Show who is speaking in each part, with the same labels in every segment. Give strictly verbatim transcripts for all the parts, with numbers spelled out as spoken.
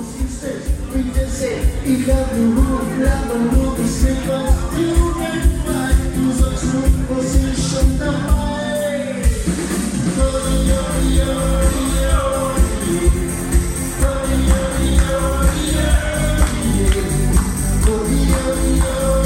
Speaker 1: Ich hab nur Ruhe, aber nur gesehen, was du willst. Du sagst nur, was ich schon dabei. Oh, yo, yo, yo, oh, yo, yo, yo, oh, yo, yo,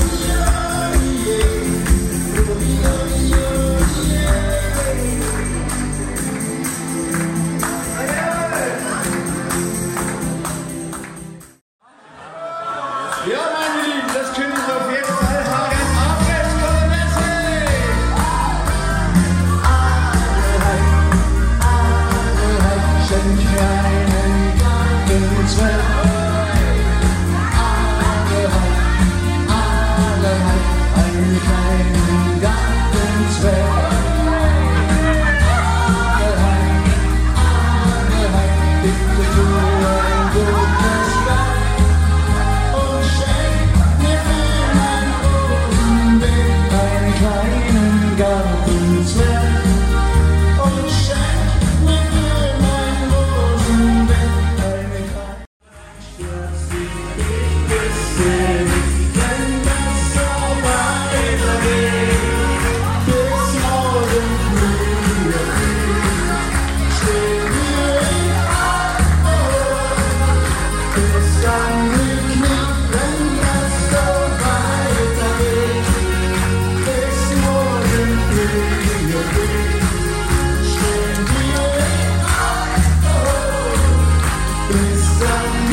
Speaker 1: ja, meine Lieben, das können wir auf jeden Fall haben. Abwärts, Kolonnesse! Adelheid, schenk mir einen Gartenzwerg. Adelheid, Adelheid, einen kleinen Gartenzwerg. Adelheid, Adelheid, bitte tu ein gutes Werk. Sun